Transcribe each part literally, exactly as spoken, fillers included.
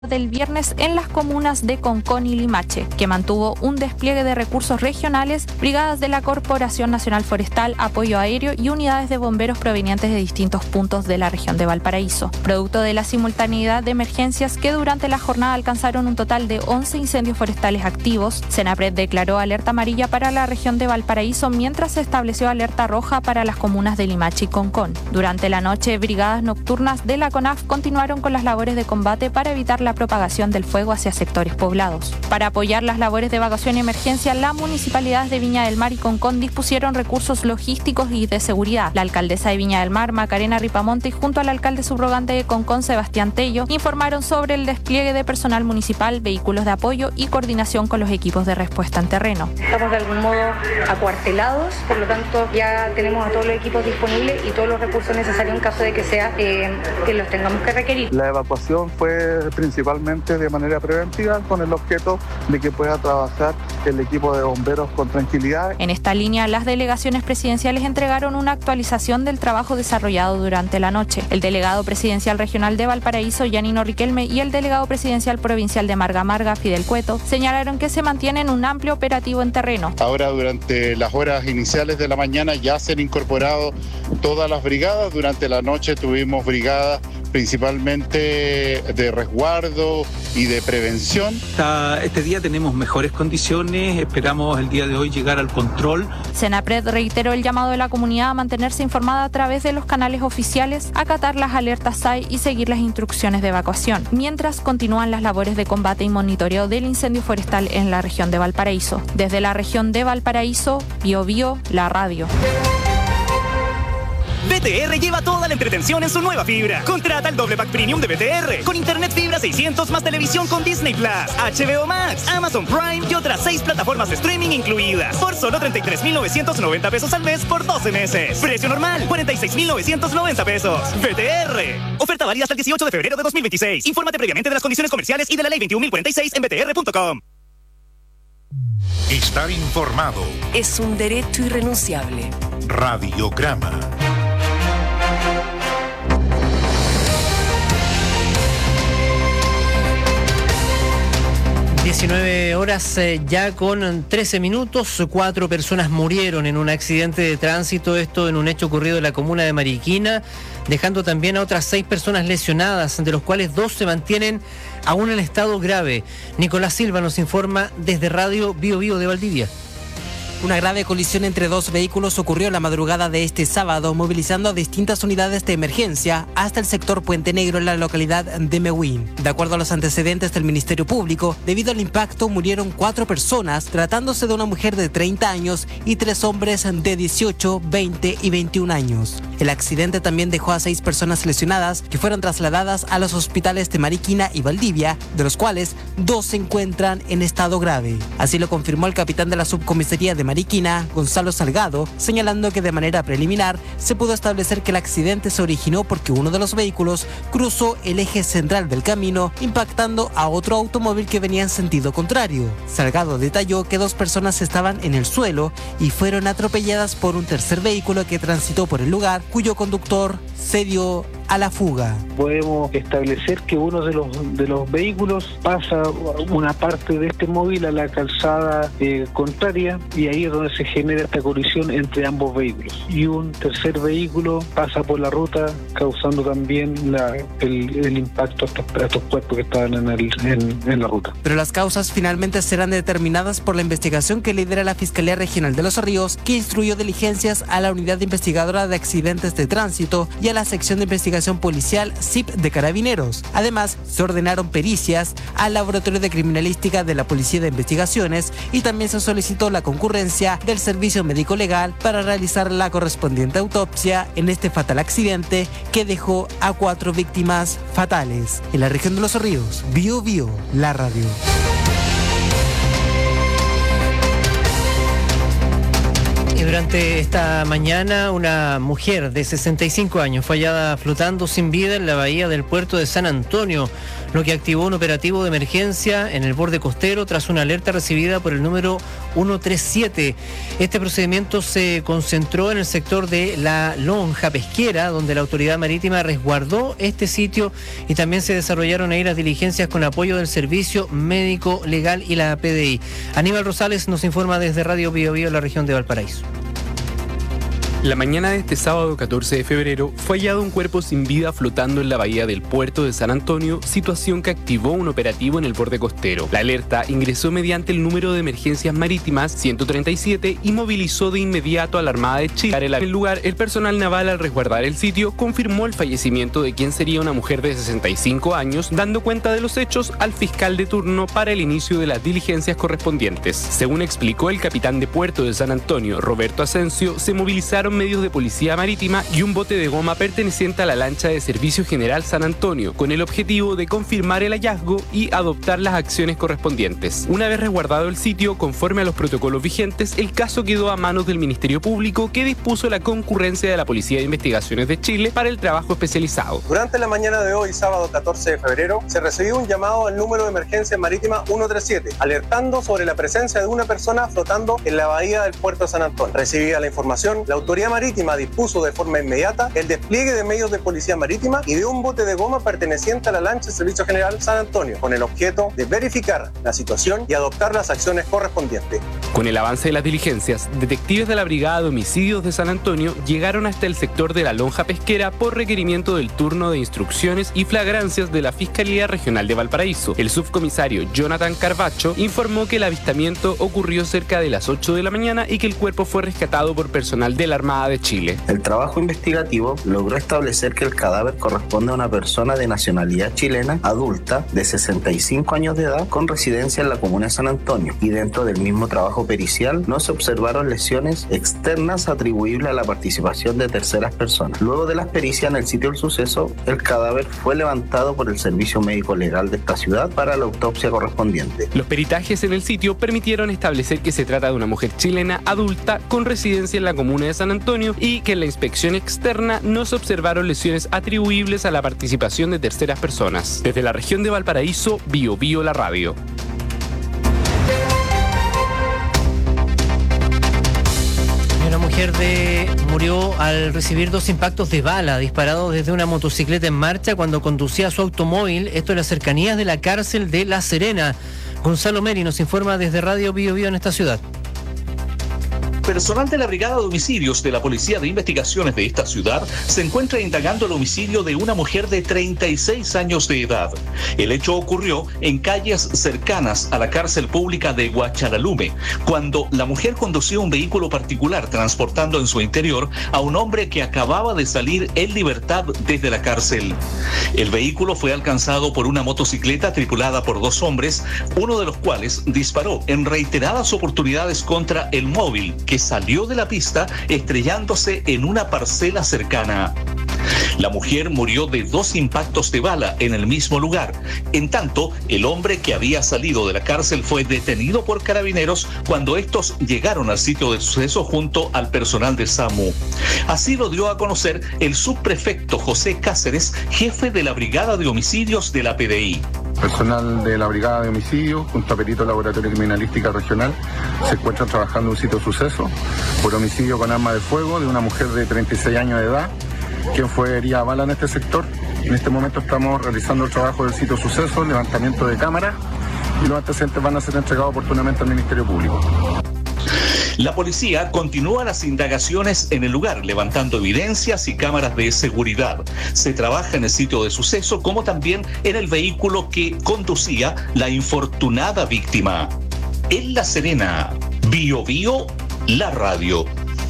del viernes en las comunas de Concón y Limache, que mantuvo un despliegue de recursos regionales, brigadas de la Corporación Nacional Forestal, apoyo aéreo y unidades de bomberos provenientes de distintos puntos de la región de Valparaíso. Producto de la simultaneidad de emergencias que durante la jornada alcanzaron un total de once incendios forestales activos, Senapred declaró alerta amarilla para la región de Valparaíso, mientras se estableció alerta roja para las comunas de Limache y Concón. Durante la noche, brigadas nocturnas de la CONAF continuaron con las labores de combate para evitar la propagación del fuego hacia sectores poblados. Para apoyar las labores de evacuación y emergencia, la municipalidad de Viña del Mar y Concón dispusieron recursos logísticos y de seguridad. La alcaldesa de Viña del Mar, Macarena Ripamonte, y junto al alcalde subrogante de Concón, Sebastián Tello, informaron sobre el despliegue de personal municipal, vehículos de apoyo y coordinación con los equipos de respuesta en terreno. Estamos de algún modo acuartelados, por lo tanto ya tenemos a todos los equipos disponibles y todos los recursos necesarios en caso de que sea eh, que los tengamos que requerir. La evacuación fue principalmente de manera preventiva, con el objeto de que pueda trabajar el equipo de bomberos con tranquilidad. En esta línea, las delegaciones presidenciales entregaron una actualización del trabajo desarrollado durante la noche. El delegado presidencial regional de Valparaíso, Yanino Riquelme, y el delegado presidencial provincial de Marga Marga, Fidel Cueto, señalaron que se mantienen un amplio operativo en terreno. Ahora, durante las horas iniciales de la mañana ya se han incorporado todas las brigadas. Durante la noche tuvimos brigadas principalmente de resguardo y de prevención. Este día tenemos mejores condiciones, esperamos el día de hoy llegar al control. Senapred reiteró el llamado de la comunidad a mantenerse informada a través de los canales oficiales, acatar las alertas S A I y seguir las instrucciones de evacuación, mientras continúan las labores de combate y monitoreo del incendio forestal en la región de Valparaíso. Desde la región de Valparaíso, Bio Bio, la radio. B T R lleva toda la entretención en su nueva fibra. Contrata el doble pack premium de B T R con internet fibra seiscientos más televisión con Disney Plus, H B O Max, Amazon Prime y otras seis plataformas de streaming incluidas por solo treinta y tres mil novecientos noventa pesos al mes por doce meses. Precio normal, cuarenta y seis mil novecientos noventa pesos. B T R. Oferta válida hasta el dieciocho de febrero de dos mil veintiséis. Infórmate previamente de las condiciones comerciales y de la ley veintiún mil cuarenta y seis en b t r punto com. Estar informado es un derecho irrenunciable. Radiograma. diecinueve horas eh, ya con trece minutos, cuatro personas murieron en un accidente de tránsito, esto en un hecho ocurrido en la comuna de Mariquina, dejando también a otras seis personas lesionadas, de los cuales dos se mantienen aún en estado grave. Nicolás Silva nos informa desde Radio Bio Bio de Valdivia. Una grave colisión entre dos vehículos ocurrió en la madrugada de este sábado, movilizando a distintas unidades de emergencia hasta el sector Puente Negro en la localidad de Mewín. De acuerdo a los antecedentes del Ministerio Público, debido al impacto murieron cuatro personas, tratándose de una mujer de treinta años y tres hombres de dieciocho, veinte y veintiún años. El accidente también dejó a seis personas lesionadas que fueron trasladadas a los hospitales de Mariquina y Valdivia, de los cuales dos se encuentran en estado grave. Así lo confirmó el capitán de la subcomisaría de Mariquina, Gonzalo Salgado, señalando que de manera preliminar se pudo establecer que el accidente se originó porque uno de los vehículos cruzó el eje central del camino, impactando a otro automóvil que venía en sentido contrario. Salgado detalló que dos personas estaban en el suelo y fueron atropelladas por un tercer vehículo que transitó por el lugar, cuyo conductor se dio a la fuga. Podemos establecer que uno de los de los vehículos pasa una parte de este móvil a la calzada eh, contraria, y ahí es donde se genera esta colisión entre ambos vehículos. Y un tercer vehículo pasa por la ruta, causando también la, el, el impacto a estos, a estos cuerpos que estaban en, el, en, en la ruta. Pero las causas finalmente serán determinadas por la investigación que lidera la Fiscalía Regional de Los Ríos, que instruyó diligencias a la Unidad Investigadora de Accidentes de Tránsito y a la Sección de Investigación Policial S I P de Carabineros. Además, se ordenaron pericias al Laboratorio de Criminalística de la Policía de Investigaciones, y también se solicitó la concurrencia del Servicio Médico Legal para realizar la correspondiente autopsia en este fatal accidente que dejó a cuatro víctimas fatales. En la región de Los Ríos, Bio Bio, la radio. Y durante esta mañana, una mujer de sesenta y cinco años fue hallada flotando sin vida en la bahía del puerto de San Antonio, lo que activó un operativo de emergencia en el borde costero tras una alerta recibida por el número ciento treinta y siete. Este procedimiento se concentró en el sector de la lonja pesquera, donde la autoridad marítima resguardó este sitio, y también se desarrollaron ahí las diligencias con apoyo del Servicio Médico Legal y la P D I. Aníbal Rosales nos informa desde Radio Bio Bio en la región de Valparaíso. La mañana de este sábado catorce de febrero fue hallado un cuerpo sin vida flotando en la bahía del puerto de San Antonio, situación que activó un operativo en el borde costero. La alerta ingresó mediante el número de emergencias marítimas ciento treinta y siete y movilizó de inmediato a la Armada de Chile. En el lugar, el personal naval, al resguardar el sitio, confirmó el fallecimiento de quien sería una mujer de sesenta y cinco años, dando cuenta de los hechos al fiscal de turno para el inicio de las diligencias correspondientes. Según explicó el capitán de puerto de San Antonio, Roberto Asensio, se movilizaron medios de policía marítima y un bote de goma perteneciente a la lancha de Servicio General San Antonio, con el objetivo de confirmar el hallazgo y adoptar las acciones correspondientes. Una vez resguardado el sitio, conforme a los protocolos vigentes, el caso quedó a manos del Ministerio Público, que dispuso la concurrencia de la Policía de Investigaciones de Chile para el trabajo especializado. Durante la mañana de hoy, sábado catorce de febrero, se recibió un llamado al número de emergencia marítima ciento treinta y siete, alertando sobre la presencia de una persona flotando en la bahía del puerto de San Antonio. Recibida la información, la autoridad marítima dispuso de forma inmediata el despliegue de medios de policía marítima y de un bote de goma perteneciente a la lancha Servicio General San Antonio, con el objeto de verificar la situación y adoptar las acciones correspondientes. Con el avance de las diligencias, detectives de la Brigada de Homicidios de San Antonio llegaron hasta el sector de la lonja pesquera por requerimiento del turno de instrucciones y flagrancias de la Fiscalía Regional de Valparaíso. El subcomisario Jonathan Carvacho informó que el avistamiento ocurrió cerca de las ocho de la mañana y que el cuerpo fue rescatado por personal de la Armada de Chile. El trabajo investigativo logró establecer que el cadáver corresponde a una persona de nacionalidad chilena, adulta, de sesenta y cinco años de edad, con residencia en la comuna de San Antonio, y dentro del mismo trabajo pericial no se observaron lesiones externas atribuibles a la participación de terceras personas. Luego de las pericias en el sitio del suceso, el cadáver fue levantado por el Servicio Médico Legal de esta ciudad para la autopsia correspondiente. Los peritajes en el sitio permitieron establecer que se trata de una mujer chilena adulta con residencia en la comuna de San Antonio y que en la inspección externa no se observaron lesiones atribuibles a la participación de terceras personas. Desde la región de Valparaíso, Bio Bio la radio. Una mujer de murió al recibir dos impactos de bala disparados desde una motocicleta en marcha cuando conducía su automóvil, esto en las cercanías de la cárcel de La Serena. Gonzalo Meri nos informa desde Radio Bio Bio en esta ciudad. Personal de la Brigada de Homicidios de la Policía de Investigaciones de esta ciudad se encuentra indagando el homicidio de una mujer de treinta y seis años de edad. El hecho ocurrió en calles cercanas a la cárcel pública de Huachalalume, cuando la mujer conducía un vehículo particular transportando en su interior a un hombre que acababa de salir en libertad desde la cárcel. El vehículo fue alcanzado por una motocicleta tripulada por dos hombres, uno de los cuales disparó en reiteradas oportunidades contra el móvil, que salió de la pista estrellándose en una parcela cercana. La mujer murió de dos impactos de bala en el mismo lugar. En tanto, el hombre que había salido de la cárcel fue detenido por carabineros cuando estos llegaron al sitio del suceso junto al personal de SAMU. Así lo dio a conocer el subprefecto José Cáceres, jefe de la Brigada de Homicidios de la P D I. Personal de la Brigada de Homicidios, junto a Perito Laboratorio Criminalística Regional, se encuentran trabajando en un sitio de suceso por homicidio con arma de fuego de una mujer de treinta y seis años de edad, quien fue herida a bala en este sector. En este momento estamos realizando el trabajo del sitio de suceso, levantamiento de cámaras, y los antecedentes van a ser entregados oportunamente al Ministerio Público. La policía continúa las indagaciones en el lugar, levantando evidencias y cámaras de seguridad. Se trabaja en el sitio de suceso, como también en el vehículo que conducía la infortunada víctima. En La Serena, Bio Bio, la radio.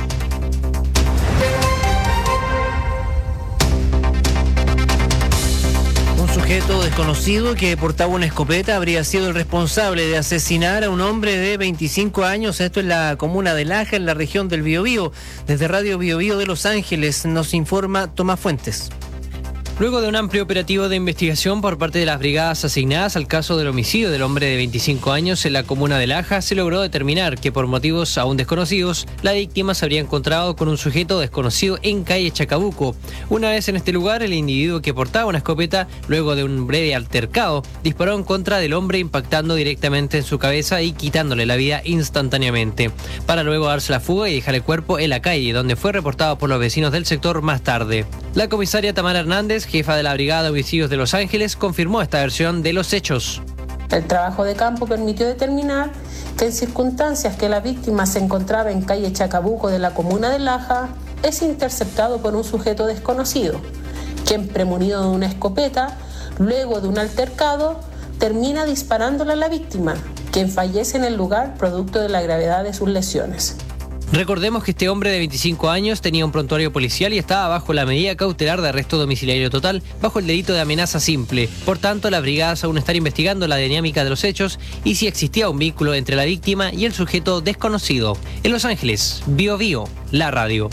Sujeto desconocido que portaba una escopeta habría sido el responsable de asesinar a un hombre de veinticinco años. Esto es la comuna de Laja, en la región del Biobío. Desde Radio Biobío de Los Ángeles nos informa Tomás Fuentes. Luego de un amplio operativo de investigación por parte de las brigadas asignadas al caso del homicidio del hombre de veinticinco años en la comuna de Laja, se logró determinar que por motivos aún desconocidos, la víctima se habría encontrado con un sujeto desconocido en calle Chacabuco. Una vez en este lugar, el individuo que portaba una escopeta, luego de un breve altercado, disparó en contra del hombre impactando directamente en su cabeza y quitándole la vida instantáneamente, para luego darse la fuga y dejar el cuerpo en la calle, donde fue reportado por los vecinos del sector más tarde. La comisaria Tamara Hernández, jefa de la Brigada de Homicidios de Los Ángeles, confirmó esta versión de los hechos. El trabajo de campo permitió determinar que en circunstancias que la víctima se encontraba en calle Chacabuco de la comuna de Laja, es interceptado por un sujeto desconocido, quien, premunido de una escopeta, luego de un altercado, termina disparándole a la víctima, quien fallece en el lugar producto de la gravedad de sus lesiones. Recordemos que este hombre de veinticinco años tenía un prontuario policial y estaba bajo la medida cautelar de arresto domiciliario total bajo el delito de amenaza simple. Por tanto, las brigadas aún están investigando la dinámica de los hechos y si existía un vínculo entre la víctima y el sujeto desconocido. En Los Ángeles, Bio Bio, la radio.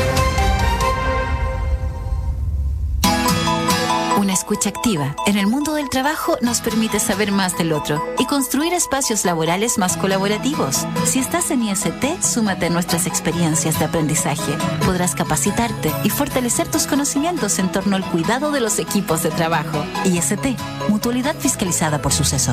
Una escucha activa en el mundo del trabajo nos permite saber más del otro y construir espacios laborales más colaborativos. Si estás en I S T, súmate a nuestras experiencias de aprendizaje. Podrás capacitarte y fortalecer tus conocimientos en torno al cuidado de los equipos de trabajo. I S T, mutualidad fiscalizada por Suceso.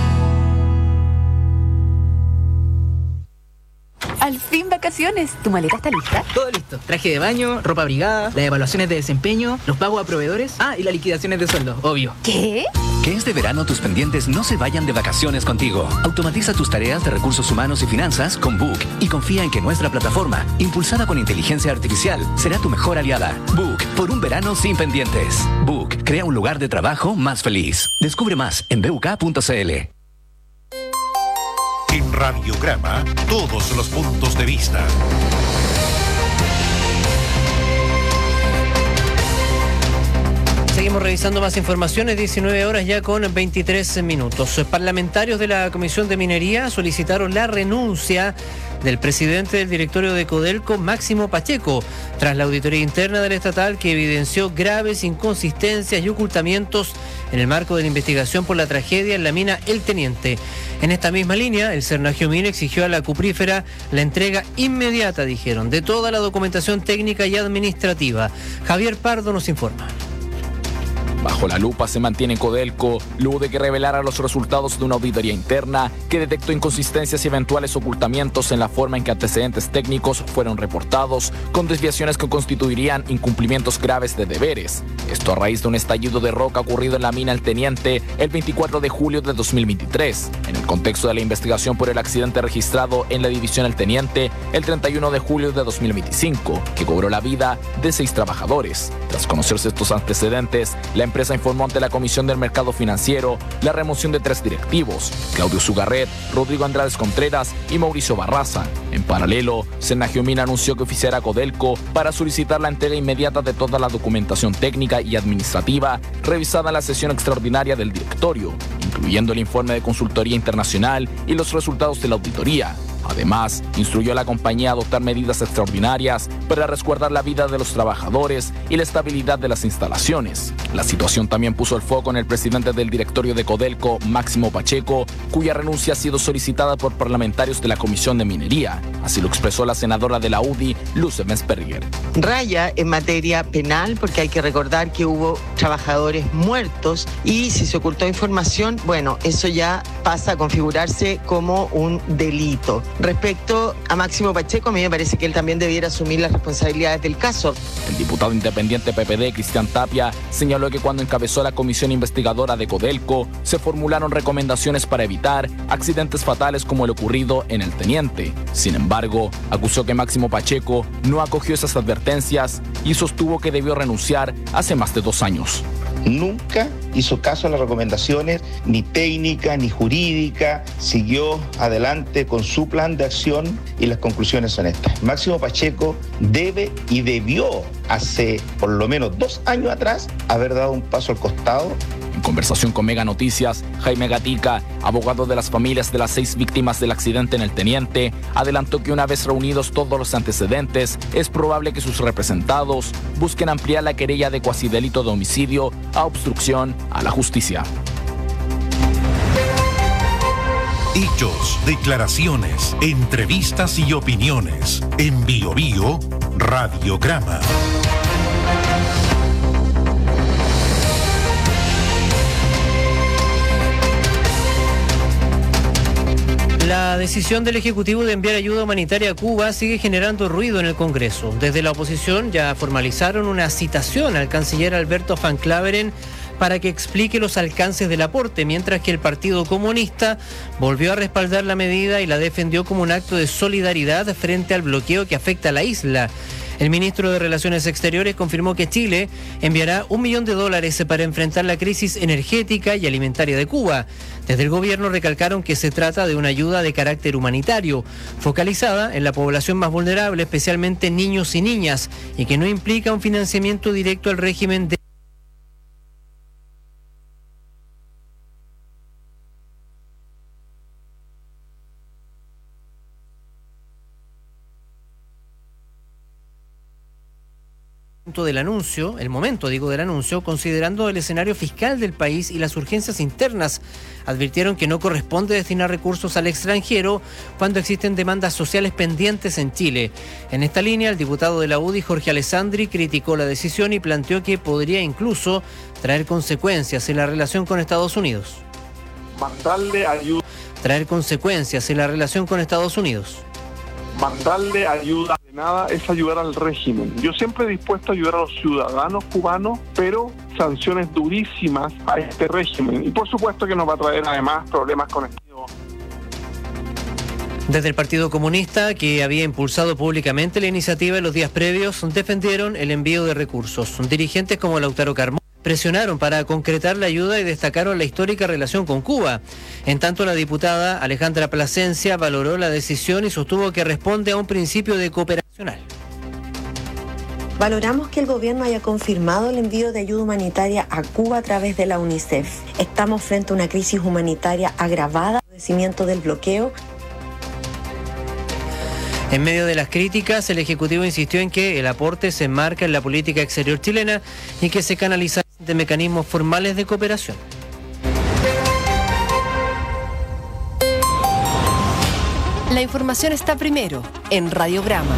Al fin vacaciones. ¿Tu maleta está lista? Todo listo. Traje de baño, ropa abrigada, las evaluaciones de desempeño, los pagos a proveedores, ah, y las liquidaciones de sueldo, obvio. ¿Qué? Que este verano tus pendientes no se vayan de vacaciones contigo. Automatiza tus tareas de recursos humanos y finanzas con Book y confía en que nuestra plataforma, impulsada con inteligencia artificial, será tu mejor aliada. Book, por un verano sin pendientes. Book, crea un lugar de trabajo más feliz. Descubre más en b u k punto c l. En Radiograma, todos los puntos de vista. Seguimos revisando más informaciones, diecinueve horas ya con veintitrés minutos. Parlamentarios de la Comisión de Minería solicitaron la renuncia del presidente del directorio de Codelco, Máximo Pacheco, tras la auditoría interna del estatal que evidenció graves inconsistencias y ocultamientos en el marco de la investigación por la tragedia en la mina El Teniente. En esta misma línea, el Cernagiomine exigió a la cuprífera la entrega inmediata, dijeron, de toda la documentación técnica y administrativa. Javier Pardo nos informa. Bajo la lupa se mantiene Codelco, luego de que revelara los resultados de una auditoría interna que detectó inconsistencias y eventuales ocultamientos en la forma en que antecedentes técnicos fueron reportados, con desviaciones que constituirían incumplimientos graves de deberes. Esto a raíz de un estallido de roca ocurrido en la mina El Teniente el veinticuatro de julio de dos mil veintitrés, en el contexto de la investigación por el accidente registrado en la división El Teniente el treinta y uno de julio de dos mil veinticinco, que cobró la vida de seis trabajadores. Tras conocerse estos antecedentes, la La empresa informó ante la Comisión del Mercado Financiero la remoción de tres directivos, Claudio Zugarret, Rodrigo Andrades Contreras y Mauricio Barraza. En paralelo, Cernagiomine anunció que oficiará a Codelco para solicitar la entrega inmediata de toda la documentación técnica y administrativa revisada en la sesión extraordinaria del directorio, incluyendo el informe de consultoría internacional y los resultados de la auditoría. Además, instruyó a la compañía a adoptar medidas extraordinarias para resguardar la vida de los trabajadores y la estabilidad de las instalaciones. La situación también puso el foco en el presidente del directorio de Codelco, Máximo Pacheco, cuya renuncia ha sido solicitada por parlamentarios de la Comisión de Minería. Así lo expresó la senadora de la U D I, Luz Mensperger. Raya en materia penal, porque hay que recordar que hubo trabajadores muertos y si se ocultó información, bueno, eso ya pasa a configurarse como un delito. Respecto a Máximo Pacheco, a mí me parece que él también debiera asumir las responsabilidades del caso. El diputado independiente P P D, Cristian Tapia, señaló que cuando encabezó la comisión investigadora de Codelco, se formularon recomendaciones para evitar accidentes fatales como el ocurrido en El Teniente. Sin embargo, acusó que Máximo Pacheco no acogió esas advertencias y sostuvo que debió renunciar hace más de dos años. Nunca hizo caso a las recomendaciones, ni técnica, ni jurídica, siguió adelante con su plan de acción y las conclusiones son estas. Máximo Pacheco debe y debió hace por lo menos dos años atrás haber dado un paso al costado. En conversación con Mega Noticias, Jaime Gatica, abogado de las familias de las seis víctimas del accidente en El Teniente, adelantó que una vez reunidos todos los antecedentes, es probable que sus representados busquen ampliar la querella de cuasidelito de homicidio a obstrucción a la justicia. Hechos, declaraciones, entrevistas y opiniones. En Bio Bio, Radiograma. La decisión del Ejecutivo de enviar ayuda humanitaria a Cuba sigue generando ruido en el Congreso. Desde la oposición ya formalizaron una citación al canciller Alberto Van Claveren para que explique los alcances del aporte, mientras que el Partido Comunista volvió a respaldar la medida y la defendió como un acto de solidaridad frente al bloqueo que afecta a la isla. El ministro de Relaciones Exteriores confirmó que Chile enviará un millón de dólares para enfrentar la crisis energética y alimentaria de Cuba. Desde el gobierno recalcaron que se trata de una ayuda de carácter humanitario, focalizada en la población más vulnerable, especialmente niños y niñas, y que no implica un financiamiento directo al régimen de del anuncio, el momento digo del anuncio, considerando el escenario fiscal del país y las urgencias internas. Advirtieron que no corresponde destinar recursos al extranjero cuando existen demandas sociales pendientes en Chile. En esta línea, el diputado de la U D I, Jorge Alessandri, criticó la decisión y planteó que podría incluso traer consecuencias en la relación con Estados Unidos. Mandarle ayuda. Traer consecuencias en la relación con Estados Unidos. Mandarle ayuda de nada es ayudar al régimen. Yo siempre he dispuesto a ayudar a los ciudadanos cubanos, pero sanciones durísimas a este régimen. Y por supuesto que nos va a traer además problemas con esto. Desde el Partido Comunista, que había impulsado públicamente la iniciativa en los días previos, defendieron el envío de recursos. Dirigentes como Lautaro Carmona presionaron para concretar la ayuda y destacaron la histórica relación con Cuba. En tanto, la diputada Alejandra Plasencia valoró la decisión y sostuvo que responde a un principio de cooperacional. Valoramos que el gobierno haya confirmado el envío de ayuda humanitaria a Cuba a través de la UNICEF. Estamos frente a una crisis humanitaria agravada, padecimiento del bloqueo. En medio de las críticas, el Ejecutivo insistió en que el aporte se enmarca en la política exterior chilena y que se canaliza de mecanismos formales de cooperación. La información está primero en Radiograma.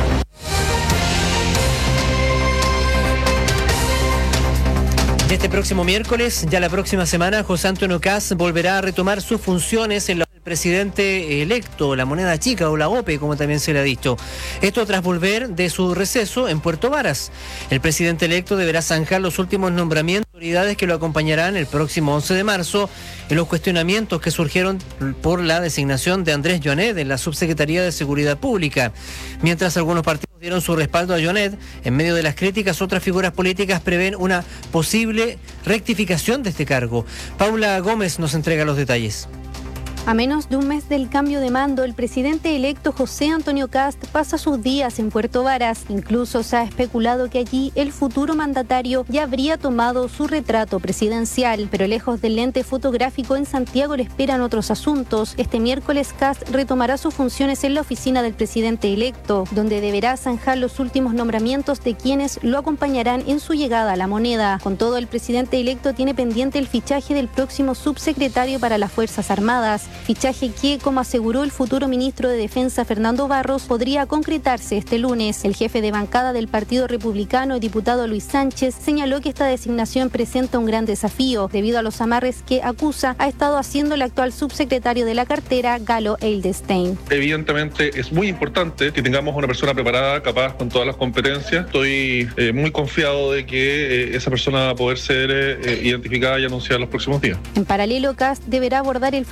Este próximo miércoles, ya la próxima semana, José Antonio Kast volverá a retomar sus funciones en la presidente electo, la moneda chica o la O P E, como también se le ha dicho. Esto tras volver de su receso en Puerto Varas. El presidente electo deberá zanjar los últimos nombramientos de autoridades que lo acompañarán el próximo once de marzo en los cuestionamientos que surgieron por la designación de Andrés Joanet en la Subsecretaría de Seguridad Pública. Mientras algunos partidos dieron su respaldo a Joanet, en medio de las críticas, otras figuras políticas prevén una posible rectificación de este cargo. Paula Gómez nos entrega los detalles. A menos de un mes del cambio de mando, el presidente electo José Antonio Kast pasa sus días en Puerto Varas. Incluso se ha especulado que allí el futuro mandatario ya habría tomado su retrato presidencial. Pero lejos del lente fotográfico, en Santiago le esperan otros asuntos. Este miércoles Kast retomará sus funciones en la oficina del presidente electo, donde deberá zanjar los últimos nombramientos de quienes lo acompañarán en su llegada a la moneda. Con todo, el presidente electo tiene pendiente el fichaje del próximo subsecretario para las Fuerzas Armadas. Fichaje que, como aseguró el futuro ministro de Defensa Fernando Barros, podría concretarse este lunes. El jefe de bancada del Partido Republicano y diputado Luis Sánchez señaló que esta designación presenta un gran desafío debido a los amarres que acusa ha estado haciendo el actual subsecretario de la cartera, Galo Edelstein. Evidentemente es muy importante que tengamos una persona preparada, capaz, con todas las competencias. Estoy eh, muy confiado de que eh, esa persona va a poder ser eh, identificada y anunciada en los próximos días. En paralelo, Kast deberá abordar el flanco político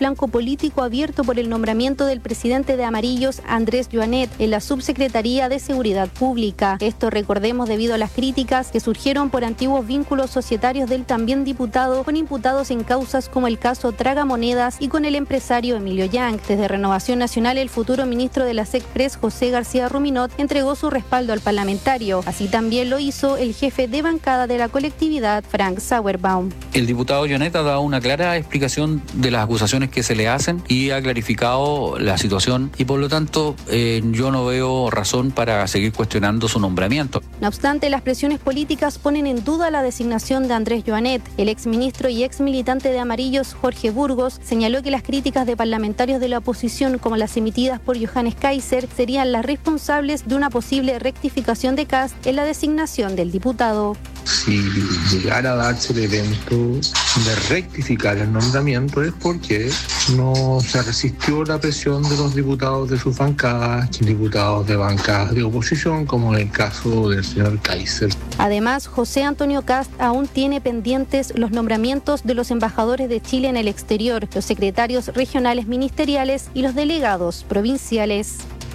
político abierto por el nombramiento del presidente de Amarillos, Andrés Joanet, en la Subsecretaría de Seguridad Pública. Esto, recordemos, debido a las críticas que surgieron por antiguos vínculos societarios del también diputado con imputados en causas como el caso Tragamonedas y con el empresario Emilio Yang. Desde Renovación Nacional, el futuro ministro de la SECPRES, José García Ruminot, entregó su respaldo al parlamentario. Así también lo hizo el jefe de bancada de la colectividad, Frank Sauerbaum. El diputado Joanet ha dado una clara explicación de las acusaciones que se le hacen y ha clarificado la situación y por lo tanto eh, yo no veo razón para seguir cuestionando su nombramiento. No obstante, las presiones políticas ponen en duda la designación de Andrés Joanet. El exministro y ex militante de Amarillos, Jorge Burgos, señaló que las críticas de parlamentarios de la oposición, como las emitidas por Johannes Kaiser, serían las responsables de una posible rectificación de Kast en la designación del diputado. Si llegara a darse el evento de rectificar el nombramiento es porque no se resistió la presión de los diputados de sus bancadas, diputados de bancadas de oposición, como en el caso del señor Kaiser. Además, José Antonio Kast aún tiene pendientes los nombramientos de los embajadores de Chile en el exterior, los secretarios regionales ministeriales y los delegados provinciales.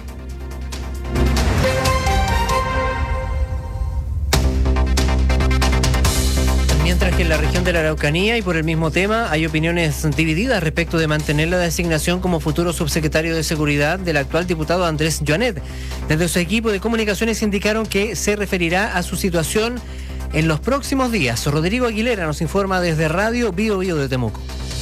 Mientras que en la región de la Araucanía y por el mismo tema hay opiniones divididas respecto de mantener la designación como futuro subsecretario de Seguridad del actual diputado Andrés Joanet. Desde su equipo de comunicaciones indicaron que se referirá a su situación en los próximos días. Rodrigo Aguilera nos informa desde Radio Bio Bio de Temuco.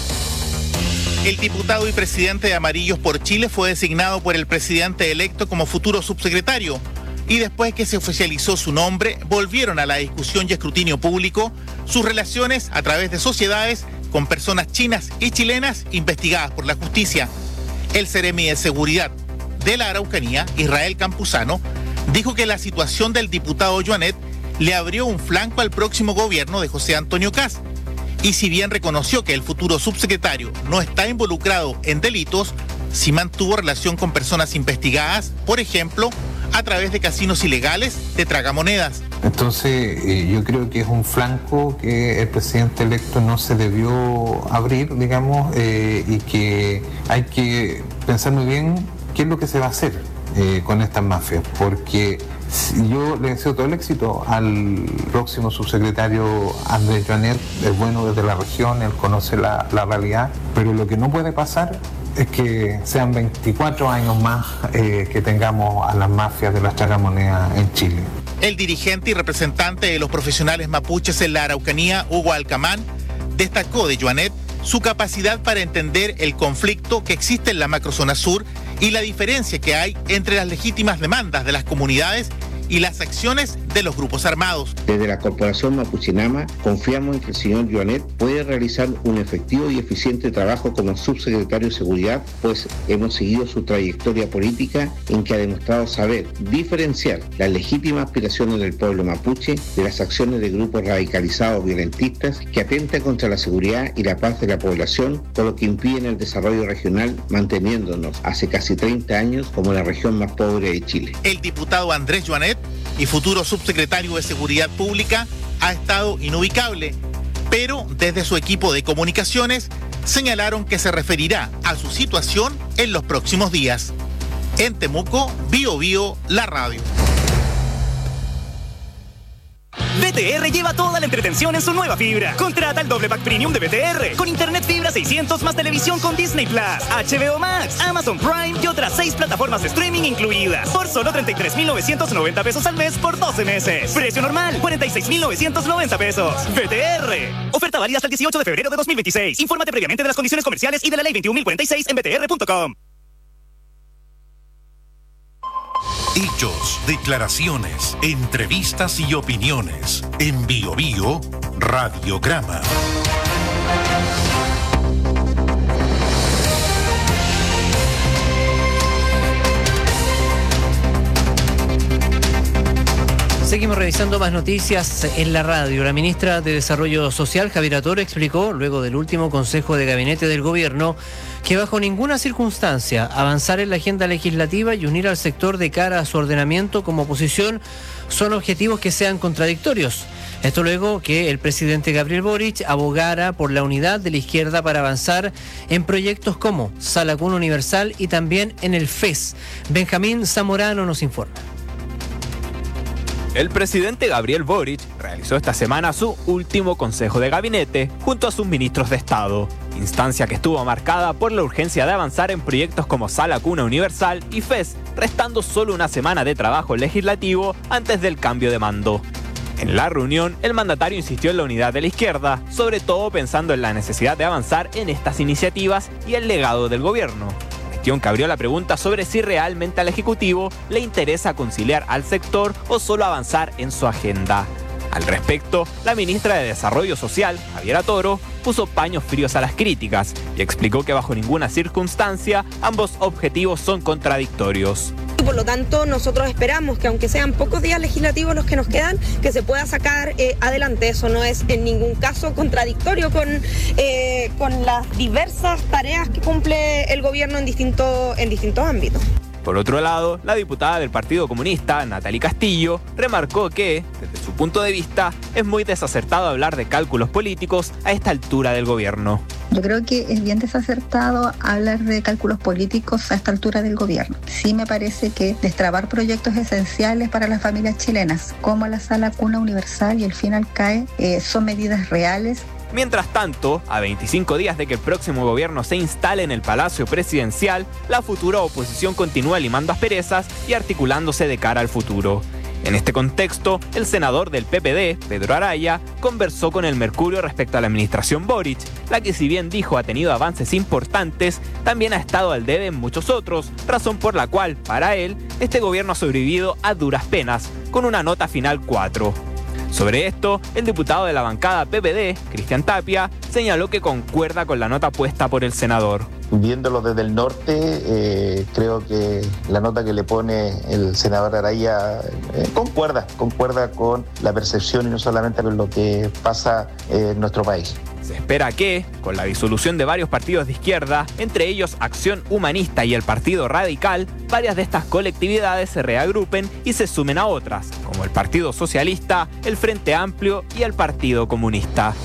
El diputado y presidente de Amarillos por Chile fue designado por el presidente electo como futuro subsecretario. Y después que se oficializó su nombre, volvieron a la discusión y escrutinio público sus relaciones a través de sociedades con personas chinas y chilenas investigadas por la justicia. El Seremi de Seguridad de la Araucanía, Israel Campuzano, dijo que la situación del diputado Joanet le abrió un flanco al próximo gobierno de José Antonio Kast. Y si bien reconoció que el futuro subsecretario no está involucrado en delitos, sí mantuvo relación con personas investigadas, por ejemplo, a través de casinos ilegales de tragamonedas. Entonces eh, yo creo que es un flanco que el presidente electo no se debió abrir, digamos, eh, y que hay que pensar muy bien qué es lo que se va a hacer eh, con estas mafias, porque yo le deseo todo el éxito al próximo subsecretario Andrés Joanet, es bueno desde la región, él conoce la, la realidad, pero lo que no puede pasar es que sean veinticuatro años más eh, que tengamos a las mafias de las tragamonedas en Chile. El dirigente y representante de los profesionales mapuches en la Araucanía, Hugo Alcamán, destacó de Joanet su capacidad para entender el conflicto que existe en la macrozona sur y la diferencia que hay entre las legítimas demandas de las comunidades y las acciones de los grupos armados. Desde la Corporación Mapuchinama confiamos en que el señor Joanet puede realizar un efectivo y eficiente trabajo como subsecretario de Seguridad, pues hemos seguido su trayectoria política en que ha demostrado saber diferenciar las legítimas aspiraciones del pueblo mapuche de las acciones de grupos radicalizados violentistas que atentan contra la seguridad y la paz de la población, por lo que impiden el desarrollo regional, manteniéndonos hace casi treinta años como la región más pobre de Chile. El diputado Andrés Joanet y futuro subsecretario de Seguridad Pública ha estado inubicable, pero desde su equipo de comunicaciones señalaron que se referirá a su situación en los próximos días. En Temuco, Bio Bio, la radio. B T R lleva toda la entretención en su nueva fibra. Contrata el doble pack premium de B T R con internet fibra seiscientos más televisión con Disney Plus, H B O Max, Amazon Prime y otras seis plataformas de streaming incluidas por solo treinta y tres mil novecientos noventa pesos al mes por doce meses. Precio normal, cuarenta y seis mil novecientos noventa pesos. B T R. Oferta válida hasta el dieciocho de febrero de dos mil veintiséis. Infórmate previamente de las condiciones comerciales y de la ley veintiún mil cuarenta y seis en b t r punto com. Hechos, declaraciones, entrevistas y opiniones. En Bio Bio, Radiograma. Seguimos revisando más noticias en la radio. La ministra de Desarrollo Social, Javiera Toro, explicó, luego del último Consejo de Gabinete del Gobierno, que bajo ninguna circunstancia avanzar en la agenda legislativa y unir al sector de cara a su ordenamiento como oposición son objetivos que sean contradictorios. Esto luego que el presidente Gabriel Boric abogara por la unidad de la izquierda para avanzar en proyectos como Sala Cuna Universal y también en el F E S. Benjamín Zamorano nos informa. El presidente Gabriel Boric realizó esta semana su último consejo de gabinete junto a sus ministros de Estado, instancia que estuvo marcada por la urgencia de avanzar en proyectos como Sala Cuna Universal y F E S, restando solo una semana de trabajo legislativo antes del cambio de mando. En la reunión, el mandatario insistió en la unidad de la izquierda, sobre todo pensando en la necesidad de avanzar en estas iniciativas y el legado del gobierno. Cuestión que abrió la pregunta sobre si realmente al Ejecutivo le interesa conciliar al sector o solo avanzar en su agenda. Al respecto, la ministra de Desarrollo Social, Javiera Toro, puso paños fríos a las críticas y explicó que bajo ninguna circunstancia ambos objetivos son contradictorios. Por lo tanto, nosotros esperamos que aunque sean pocos días legislativos los que nos quedan, que se pueda sacar eh, adelante. Eso no es en ningún caso contradictorio con, eh, con las diversas tareas que cumple el gobierno en, distinto, en distintos ámbitos. Por otro lado, la diputada del Partido Comunista, Natalie Castillo, remarcó que, desde su punto de vista, es muy desacertado hablar de cálculos políticos a esta altura del gobierno. Yo creo que es bien desacertado hablar de cálculos políticos a esta altura del gobierno. Sí me parece que destrabar proyectos esenciales para las familias chilenas, como la Sala Cuna Universal y el Final C A E, eh, son medidas reales. Mientras tanto, a veinticinco días de que el próximo gobierno se instale en el Palacio Presidencial, la futura oposición continúa limando asperezas y articulándose de cara al futuro. En este contexto, el senador del P P D, Pedro Araya, conversó con el Mercurio respecto a la administración Boric, la que si bien dijo ha tenido avances importantes, también ha estado al debe en muchos otros, razón por la cual, para él, este gobierno ha sobrevivido a duras penas, con una nota final cuatro. Sobre esto, el diputado de la bancada P P D, Cristian Tapia, señaló que concuerda con la nota puesta por el senador. Viéndolo desde el norte, eh, creo que la nota que le pone el senador Araya eh, concuerda, concuerda con la percepción y no solamente con lo que pasa eh, en nuestro país. Se espera que, con la disolución de varios partidos de izquierda, entre ellos Acción Humanista y el Partido Radical, varias de estas colectividades se reagrupen y se sumen a otras, como el Partido Socialista, el Frente Amplio y el Partido Comunista.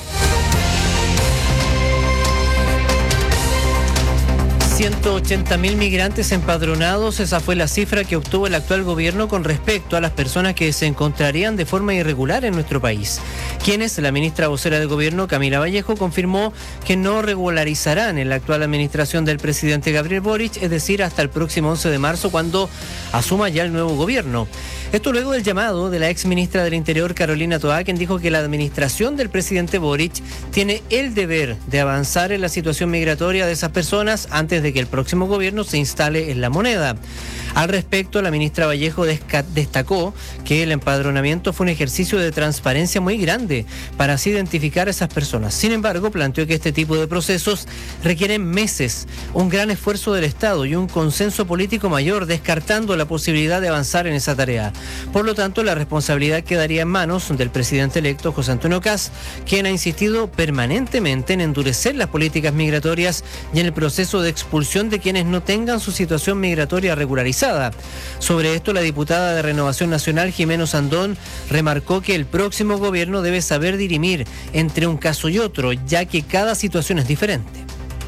ciento ochenta mil migrantes empadronados, esa fue la cifra que obtuvo el actual gobierno con respecto a las personas que se encontrarían de forma irregular en nuestro país. Quienes, la ministra vocera del gobierno, Camila Vallejo, confirmó que no regularizarán en la actual administración del presidente Gabriel Boric, es decir, hasta el próximo once de marzo, cuando asuma ya el nuevo gobierno. Esto luego del llamado de la ex ministra del Interior, Carolina Toá, quien dijo que la administración del presidente Boric tiene el deber de avanzar en la situación migratoria de esas personas antes de que el próximo gobierno se instale en la moneda. Al respecto, la ministra Vallejo destacó que el empadronamiento fue un ejercicio de transparencia muy grande para así identificar a esas personas. Sin embargo, planteó que este tipo de procesos requieren meses, un gran esfuerzo del Estado y un consenso político mayor, descartando la posibilidad de avanzar en esa tarea. Por lo tanto, la responsabilidad quedaría en manos del presidente electo, José Antonio Kast, quien ha insistido permanentemente en endurecer las políticas migratorias y en el proceso de expulsión de quienes no tengan su situación migratoria regularizada. Sobre esto, la diputada de Renovación Nacional, Jimena Sandón, remarcó que el próximo gobierno debe saber dirimir entre un caso y otro, ya que cada situación es diferente.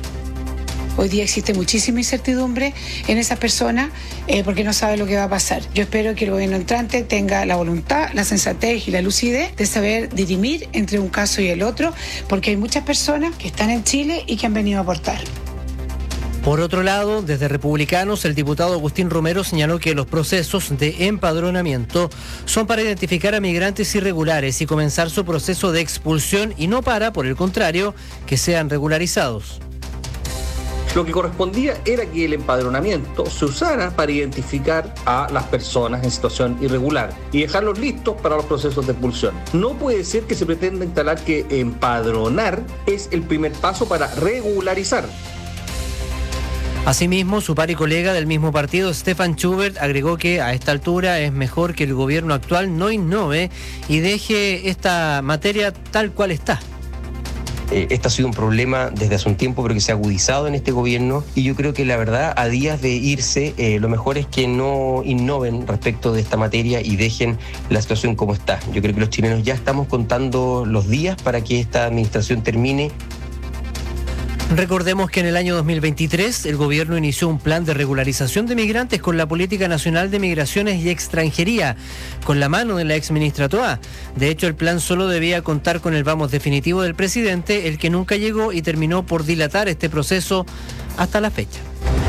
Hoy día existe muchísima incertidumbre en esa persona eh, porque no sabe lo que va a pasar. Yo espero que el gobierno entrante tenga la voluntad, la sensatez y la lucidez de saber dirimir entre un caso y el otro, porque hay muchas personas que están en Chile y que han venido a aportar. Por otro lado, desde Republicanos, el diputado Agustín Romero señaló que los procesos de empadronamiento son para identificar a migrantes irregulares y comenzar su proceso de expulsión y no para, por el contrario, que sean regularizados. Lo que correspondía era que el empadronamiento se usara para identificar a las personas en situación irregular y dejarlos listos para los procesos de expulsión. No puede ser que se pretenda instalar que empadronar es el primer paso para regularizar. Asimismo, su par y colega del mismo partido, Stefan Schubert, agregó que a esta altura es mejor que el gobierno actual no innove y deje esta materia tal cual está. Eh, este ha sido un problema desde hace un tiempo, pero que se ha agudizado en este gobierno, y yo creo que la verdad, a días de irse, eh, lo mejor es que no innoven respecto de esta materia y dejen la situación como está. Yo creo que los chilenos ya estamos contando los días para que esta administración termine. Recordemos que en el año dos mil veintitrés el gobierno inició un plan de regularización de migrantes con la Política Nacional de Migraciones y Extranjería, con la mano de la exministra Toá. De hecho, el plan solo debía contar con el vamos definitivo del presidente, el que nunca llegó y terminó por dilatar este proceso hasta la fecha.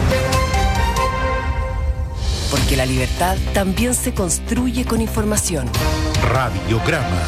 Porque la libertad también se construye con información. Radiograma.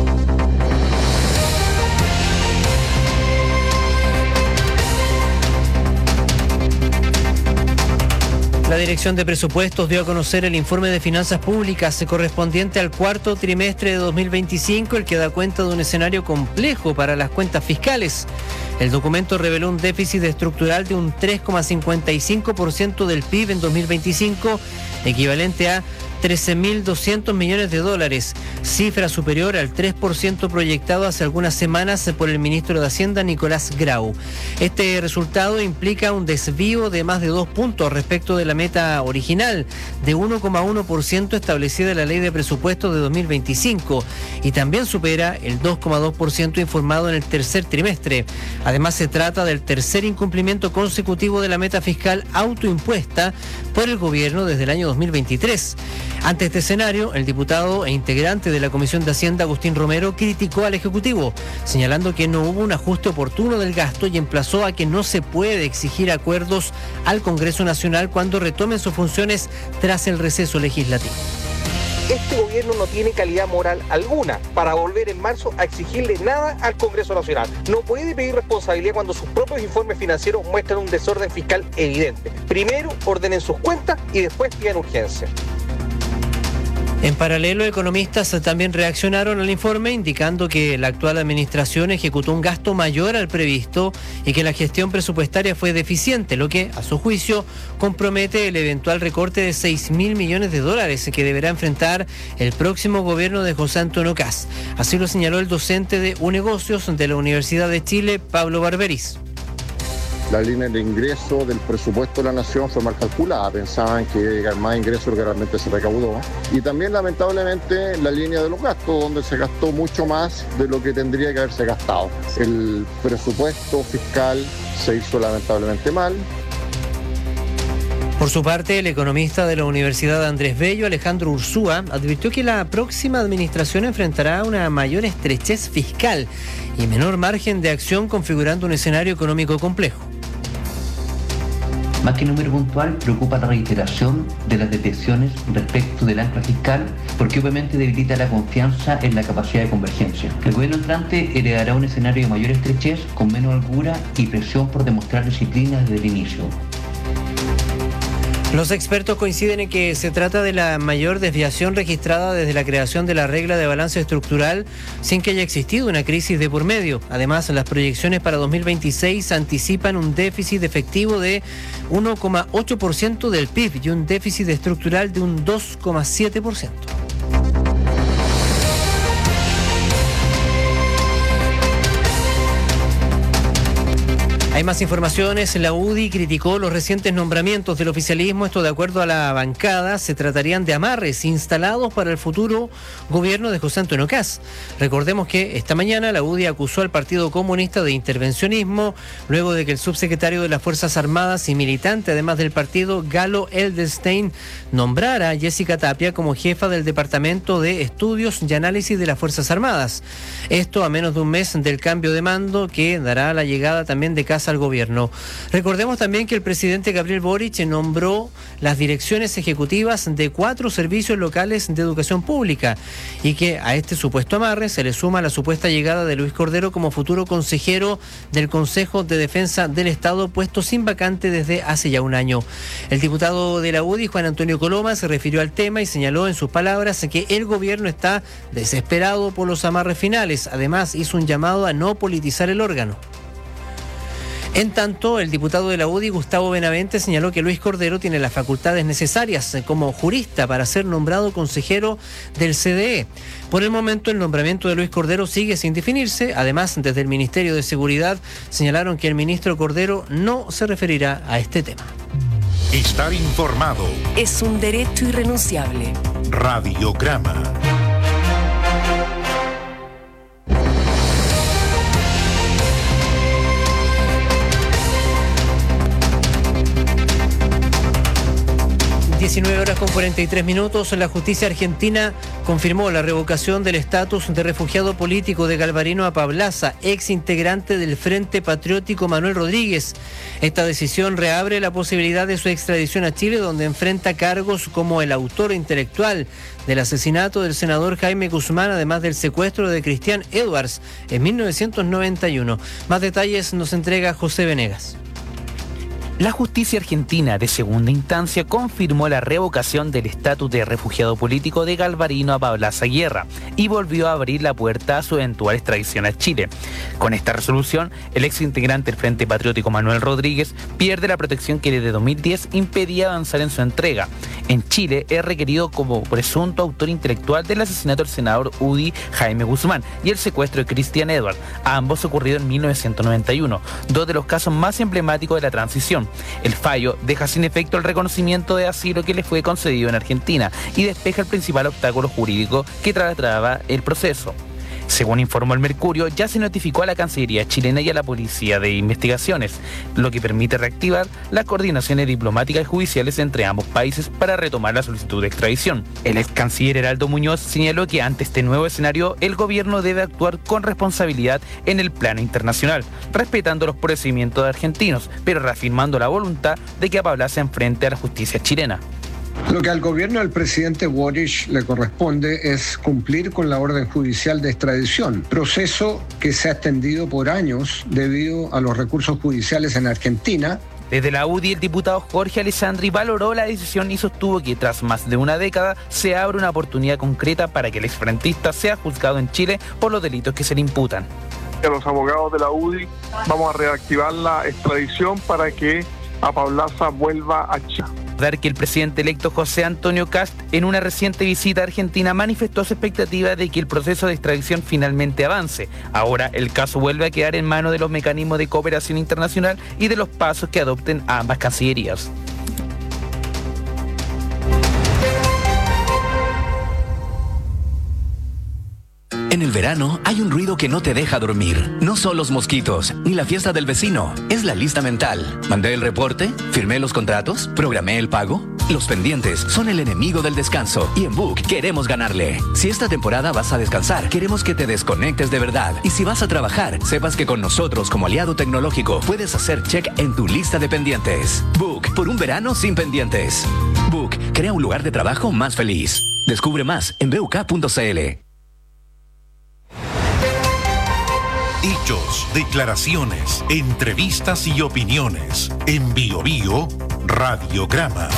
La Dirección de Presupuestos dio a conocer el informe de finanzas públicas correspondiente al cuarto trimestre de dos mil veinticinco, el que da cuenta de un escenario complejo para las cuentas fiscales. El documento reveló un déficit estructural de un tres coma cincuenta y cinco por ciento del P I B en dos mil veinticinco, equivalente a trece mil doscientos millones de dólares, cifra superior al tres por ciento proyectado hace algunas semanas por el ministro de Hacienda, Nicolás Grau. Este resultado implica un desvío de más de dos puntos respecto de la meta original de uno coma uno por ciento establecida en la Ley de Presupuestos de dos mil veinticinco y también supera el dos coma dos por ciento informado en el tercer trimestre. Además, se trata del tercer incumplimiento consecutivo de la meta fiscal autoimpuesta por el gobierno desde el año dos mil veintitrés. Ante este escenario, el diputado e integrante de la Comisión de Hacienda, Agustín Romero, criticó al Ejecutivo, señalando que no hubo un ajuste oportuno del gasto y emplazó a que no se puede exigir acuerdos al Congreso Nacional cuando retomen sus funciones tras el receso legislativo. Este gobierno no tiene calidad moral alguna para volver en marzo a exigirle nada al Congreso Nacional. No puede pedir responsabilidad cuando sus propios informes financieros muestran un desorden fiscal evidente. Primero ordenen sus cuentas y después pidan urgencia. En paralelo, economistas también reaccionaron al informe indicando que la actual administración ejecutó un gasto mayor al previsto y que la gestión presupuestaria fue deficiente, lo que, a su juicio, compromete el eventual recorte de seis mil millones de dólares que deberá enfrentar el próximo gobierno de José Antonio Kast. Así lo señaló el docente de Unegocios de la Universidad de Chile, Pablo Barberis. La línea de ingreso del presupuesto de la nación fue mal calculada, pensaban que iba a llegar más ingresos de lo que realmente se recaudó. Y también, lamentablemente, la línea de los gastos, donde se gastó mucho más de lo que tendría que haberse gastado. El presupuesto fiscal se hizo lamentablemente mal. Por su parte, el economista de la Universidad Andrés Bello, Alejandro Ursúa, advirtió que la próxima administración enfrentará una mayor estrechez fiscal y menor margen de acción, configurando un escenario económico complejo. Más que número puntual, preocupa la reiteración de las detecciones respecto del ancla fiscal, porque obviamente debilita la confianza en la capacidad de convergencia. El gobierno entrante heredará un escenario de mayor estrechez, con menos holgura y presión por demostrar disciplina desde el inicio. Los expertos coinciden en que se trata de la mayor desviación registrada desde la creación de la regla de balance estructural sin que haya existido una crisis de por medio. Además, las proyecciones para dos mil veintiséis anticipan un déficit efectivo de uno coma ocho por ciento del P I B y un déficit estructural de un dos coma siete por ciento. Hay más informaciones. La U D I criticó los recientes nombramientos del oficialismo. Esto, de acuerdo a la bancada, se tratarían de amarres instalados para el futuro gobierno de José Antonio Kast. Recordemos que esta mañana la U D I acusó al Partido Comunista de intervencionismo luego de que el subsecretario de las Fuerzas Armadas y militante, además del partido, Galo Edelstein, nombrara a Jessica Tapia como jefa del Departamento de Estudios y Análisis de las Fuerzas Armadas. Esto a menos de un mes del cambio de mando que dará la llegada también de Kast al gobierno. Recordemos también que el presidente Gabriel Boric nombró las direcciones ejecutivas de cuatro servicios locales de educación pública y que a este supuesto amarre se le suma la supuesta llegada de Luis Cordero como futuro consejero del Consejo de Defensa del Estado, puesto sin vacante desde hace ya un año. El diputado de la U D I, Juan Antonio Coloma, se refirió al tema y señaló en sus palabras que el gobierno está desesperado por los amarres finales. Además, hizo un llamado a no politizar el órgano. En tanto, el diputado de la U D I, Gustavo Benavente, señaló que Luis Cordero tiene las facultades necesarias como jurista para ser nombrado consejero del C D E. Por el momento, el nombramiento de Luis Cordero sigue sin definirse. Además, desde el Ministerio de Seguridad señalaron que el ministro Cordero no se referirá a este tema. Estar informado es un derecho irrenunciable. Radiograma. diecinueve horas con cuarenta y tres minutos. La justicia argentina confirmó la revocación del estatus de refugiado político de Galvarino Apablaza, ex integrante del Frente Patriótico Manuel Rodríguez. Esta decisión reabre la posibilidad de su extradición a Chile, donde enfrenta cargos como el autor intelectual del asesinato del senador Jaime Guzmán, además del secuestro de Cristian Edwards en mil novecientos noventa y uno. Más detalles nos entrega José Venegas. La justicia argentina de segunda instancia confirmó la revocación del estatus de refugiado político de Galvarino Apablaza Guerra y volvió a abrir la puerta a su eventual extradición a Chile. Con esta resolución, el ex integrante del Frente Patriótico Manuel Rodríguez pierde la protección que desde dos mil diez impedía avanzar en su entrega. En Chile es requerido como presunto autor intelectual del asesinato del senador U D I Jaime Guzmán y el secuestro de Cristian Edwards, ambos ocurridos en mil novecientos noventa y uno, dos de los casos más emblemáticos de la transición. El fallo deja sin efecto el reconocimiento de asilo que le fue concedido en Argentina y despeja el principal obstáculo jurídico que trataba el proceso. Según informó el Mercurio, ya se notificó a la Cancillería chilena y a la Policía de Investigaciones, lo que permite reactivar las coordinaciones diplomáticas y judiciales entre ambos países para retomar la solicitud de extradición. El ex canciller Heraldo Muñoz señaló que ante este nuevo escenario, el gobierno debe actuar con responsabilidad en el plano internacional, respetando los procedimientos argentinos, pero reafirmando la voluntad de que Apablaza se enfrente a la justicia chilena. Lo que al gobierno del presidente Boric le corresponde es cumplir con la orden judicial de extradición, proceso que se ha extendido por años debido a los recursos judiciales en Argentina. Desde la U D I, el diputado Jorge Alessandri valoró la decisión y sostuvo que tras más de una década se abre una oportunidad concreta para que el exfrentista sea juzgado en Chile por los delitos que se le imputan. A los abogados de la U D I vamos a reactivar la extradición para que Apablaza vuelva a Chile. Dar que el presidente electo José Antonio Kast en una reciente visita a Argentina manifestó su expectativa de que el proceso de extradición finalmente avance. Ahora el caso vuelve a quedar en manos de los mecanismos de cooperación internacional y de los pasos que adopten ambas cancillerías. En el verano hay un ruido que no te deja dormir. No son los mosquitos, ni la fiesta del vecino. Es la lista mental. Mandé el reporte, firmé los contratos, programé el pago. Los pendientes son el enemigo del descanso y en Book queremos ganarle. Si esta temporada vas a descansar, queremos que te desconectes de verdad. Y si vas a trabajar, sepas que con nosotros como aliado tecnológico puedes hacer check en tu lista de pendientes. Book, por un verano sin pendientes. Book, crea un lugar de trabajo más feliz. Descubre más en b u k punto c l. Hechos, declaraciones, entrevistas y opiniones. En Bio Bio, Radiograma.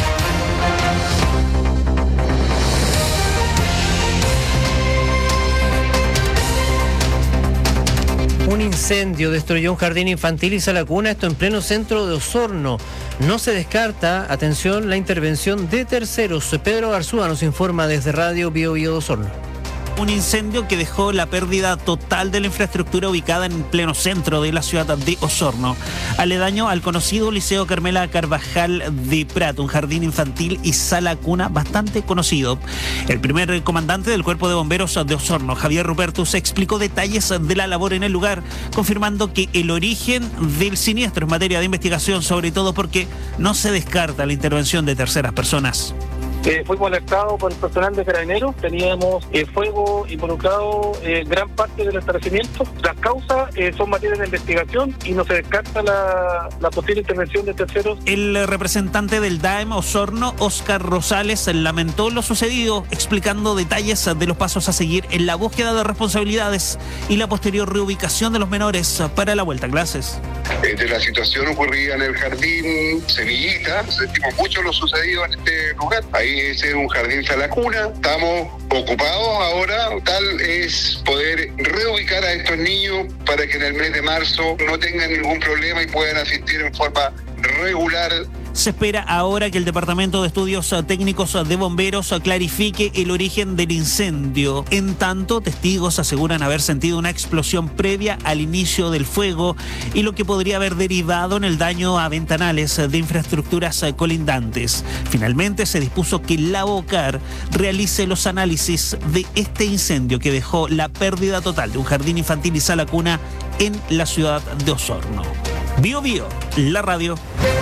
Un incendio destruyó un jardín infantil y sala cuna, esto en pleno centro de Osorno. No se descarta, atención, la intervención de terceros. Pedro Garzúa nos informa desde Radio Bio Bio de Osorno. Un incendio que dejó la pérdida total de la infraestructura ubicada en pleno centro de la ciudad de Osorno, aledaño al conocido Liceo Carmela Carvajal de Prat, un jardín infantil y sala cuna bastante conocido. El primer comandante del Cuerpo de Bomberos de Osorno, Javier Rupertus, explicó detalles de la labor en el lugar, confirmando que el origen del siniestro es materia de investigación, sobre todo porque no se descarta la intervención de terceras personas. Eh, fuimos alertados por el personal de Carabineros, teníamos eh, fuego involucrado en eh, gran parte del establecimiento. Las causas eh, son materias de investigación y no se descarta la, la posible intervención de terceros. El representante del D A E M Osorno, Óscar Rosales, lamentó lo sucedido, explicando detalles de los pasos a seguir en la búsqueda de responsabilidades y la posterior reubicación de los menores para la vuelta a clases. De la situación ocurrida en el jardín Sevillita, sentimos mucho lo sucedido en este lugar. Ahí ese es un jardín salacuna. Estamos ocupados ahora, tal es poder reubicar a estos niños para que en el mes de marzo no tengan ningún problema y puedan asistir en forma regular. Se espera ahora que el Departamento de Estudios Técnicos de Bomberos clarifique el origen del incendio. En tanto, testigos aseguran haber sentido una explosión previa al inicio del fuego y lo que podría haber derivado en el daño a ventanales de infraestructuras colindantes. Finalmente, se dispuso que la BOCAR realice los análisis de este incendio que dejó la pérdida total de un jardín infantil y sala cuna en la ciudad de Osorno. Bio Bio, la radio.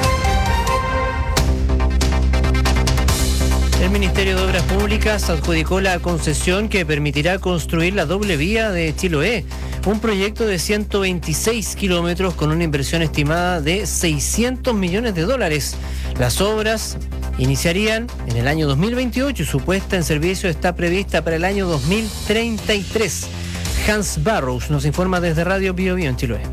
El Ministerio de Obras Públicas adjudicó la concesión que permitirá construir la doble vía de Chiloé, un proyecto de ciento veintiséis kilómetros con una inversión estimada de seiscientos millones de dólares. Las obras iniciarían en el año dos mil veintiocho y su puesta en servicio está prevista para el año dos mil treinta y tres. Hans Barrows nos informa desde Radio Bio Bio en Chiloé.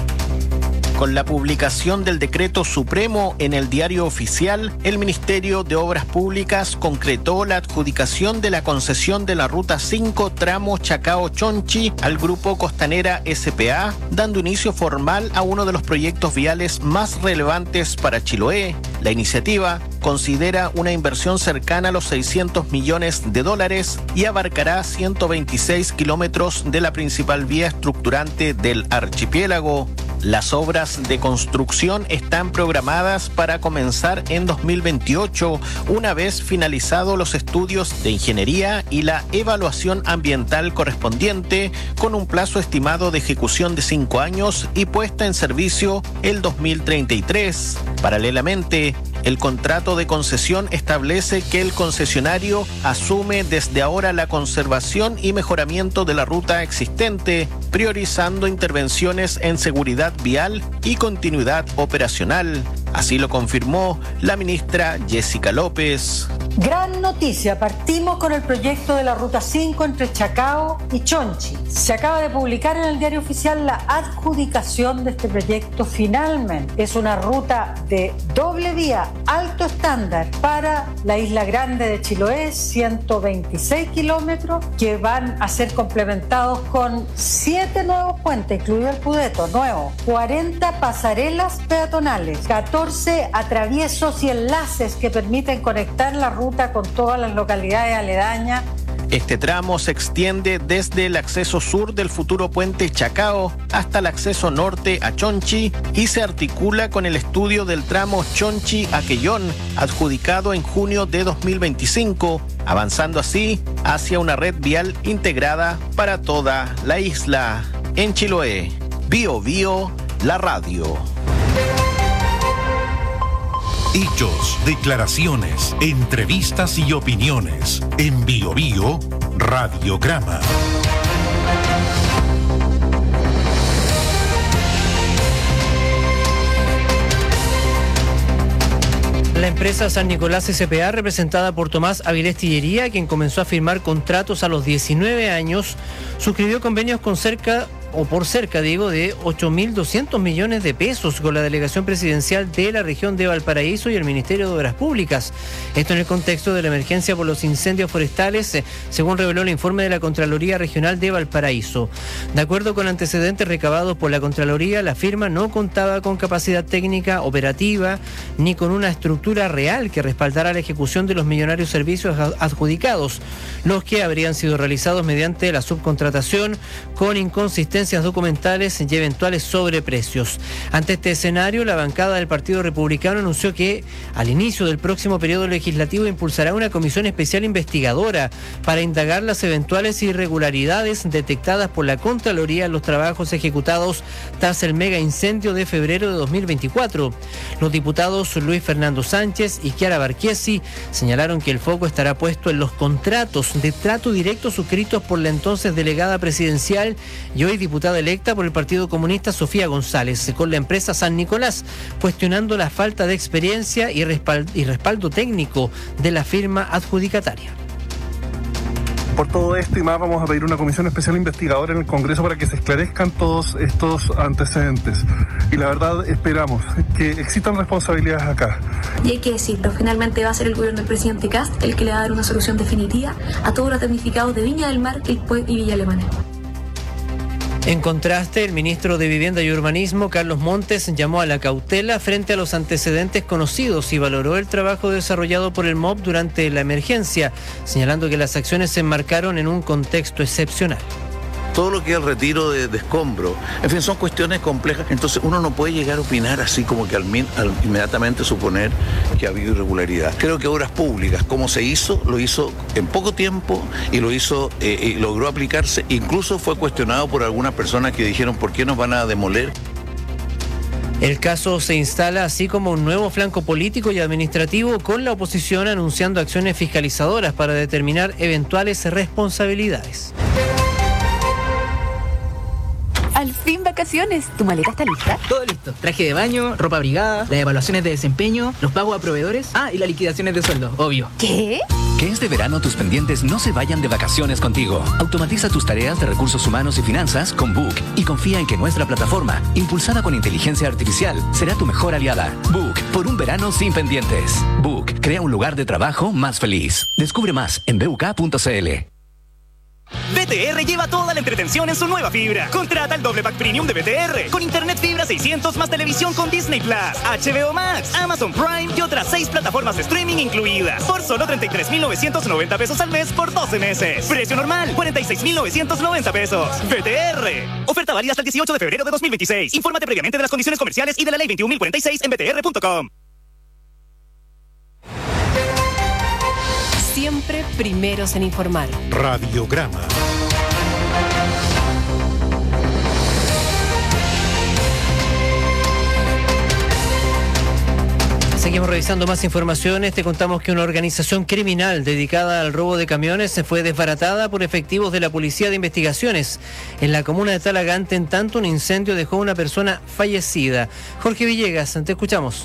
Con la publicación del decreto supremo en el Diario Oficial, el Ministerio de Obras Públicas concretó la adjudicación de la concesión de la Ruta cinco tramo Chacao-Chonchi al Grupo Costanera S P A, dando inicio formal a uno de los proyectos viales más relevantes para Chiloé. La iniciativa considera una inversión cercana a los seiscientos millones de dólares y abarcará ciento veintiséis kilómetros de la principal vía estructurante del archipiélago. Las obras de construcción están programadas para comenzar en dos mil veintiocho, una vez finalizados los estudios de ingeniería y la evaluación ambiental correspondiente, con un plazo estimado de ejecución de cinco años y puesta en servicio el dos mil treinta y tres. Paralelamente, el contrato de concesión establece que el concesionario asume desde ahora la conservación y mejoramiento de la ruta existente, priorizando intervenciones en seguridad vial y continuidad operacional. Así lo confirmó la ministra Jessica López. Gran noticia, partimos con el proyecto de la Ruta cinco entre Chacao y Chonchi. Se acaba de publicar en el Diario Oficial la adjudicación de este proyecto finalmente. Es una ruta de doble vía, alto estándar, para la Isla Grande de Chiloé, ciento veintiséis kilómetros, que van a ser complementados con siete nuevos puentes, incluido el Pudeto, nuevo, cuarenta pasarelas peatonales, catorce atraviesos y enlaces que permiten conectar la ruta con todas las localidades aledañas. Este tramo se extiende desde el acceso sur del futuro puente Chacao hasta el acceso norte a Chonchi y se articula con el estudio del tramo Chonchi-Aquellón, adjudicado en junio de dos mil veinticinco, avanzando así hacia una red vial integrada para toda la isla. En Chiloé, Bio Bio, la radio. Hechos, declaraciones, entrevistas y opiniones. En Bio Bio, Radiograma. La empresa San Nicolás S P A, representada por Tomás Avilés Tillería, quien comenzó a firmar contratos a los diecinueve años, suscribió convenios con cerca o por cerca, digo, de ocho mil doscientos millones de pesos con la delegación presidencial de la región de Valparaíso y el Ministerio de Obras Públicas. Esto en el contexto de la emergencia por los incendios forestales, eh, según reveló el informe de la Contraloría Regional de Valparaíso. De acuerdo con antecedentes recabados por la Contraloría, la firma no contaba con capacidad técnica operativa ni con una estructura real que respaldara la ejecución de los millonarios servicios adjudicados, los que habrían sido realizados mediante la subcontratación con inconsistencia documentales y eventuales sobreprecios. Ante este escenario, la bancada del Partido Republicano anunció que al inicio del próximo periodo legislativo impulsará una comisión especial investigadora para indagar las eventuales irregularidades detectadas por la Contraloría en los trabajos ejecutados tras el mega incendio de febrero de dos mil veinticuatro. Los diputados Luis Fernando Sánchez y Chiara Barquiesi señalaron que el foco estará puesto en los contratos de trato directo suscritos por la entonces delegada presidencial y hoy diputada electa por el Partido Comunista Sofía González con la empresa San Nicolás, cuestionando la falta de experiencia y respaldo, y respaldo técnico de la firma adjudicataria. Por todo esto y más vamos a pedir una comisión especial investigadora en el Congreso para que se esclarezcan todos estos antecedentes. Y la verdad esperamos que existan responsabilidades acá. Y hay que decirlo, finalmente va a ser el gobierno del presidente Kast el que le va a dar una solución definitiva a todos los damnificados de Viña del Mar, Quilpué y Villa Alemana. En contraste, el ministro de Vivienda y Urbanismo, Carlos Montes, llamó a la cautela frente a los antecedentes conocidos y valoró el trabajo desarrollado por el M O B durante la emergencia, señalando que las acciones se enmarcaron en un contexto excepcional. Todo lo que es el retiro de, de escombro, en fin, son cuestiones complejas, entonces uno no puede llegar a opinar así como que al, al inmediatamente suponer que ha habido irregularidad. Creo que Obras Públicas, como se hizo, lo hizo en poco tiempo y lo hizo eh, y logró aplicarse, incluso fue cuestionado por algunas personas que dijeron ¿por qué nos van a demoler? El caso se instala así como un nuevo flanco político y administrativo con la oposición anunciando acciones fiscalizadoras para determinar eventuales responsabilidades. Al fin vacaciones. ¿Tu maleta está lista? Todo listo. Traje de baño, ropa abrigada, las evaluaciones de desempeño, los pagos a proveedores. Ah, y las liquidaciones de sueldo, obvio. ¿Qué? Que este verano tus pendientes no se vayan de vacaciones contigo. Automatiza tus tareas de recursos humanos y finanzas con Book y confía en que nuestra plataforma, impulsada con inteligencia artificial, será tu mejor aliada. Book, por un verano sin pendientes. Book, crea un lugar de trabajo más feliz. Descubre más en b u k punto c l. B T R lleva toda la entretención en su nueva fibra. Contrata el doble pack premium de B T R con internet fibra seiscientos más televisión con Disney Plus, H B O Max, Amazon Prime y otras seis plataformas de streaming incluidas por solo treinta y tres mil novecientos noventa pesos al mes por doce meses. Precio normal cuarenta y seis mil novecientos noventa pesos. B T R. Oferta válida hasta el dieciocho de febrero de dos mil veintiséis. Infórmate previamente de las condiciones comerciales y de la ley veintiún mil cuarenta y seis en b t r punto com. Siempre primeros en informar. Radiograma. Seguimos revisando más informaciones. Te contamos que una organización criminal dedicada al robo de camiones se fue desbaratada por efectivos de la Policía de Investigaciones en la comuna de Talagante. En tanto, un incendio dejó a una persona fallecida. Jorge Villegas, te escuchamos.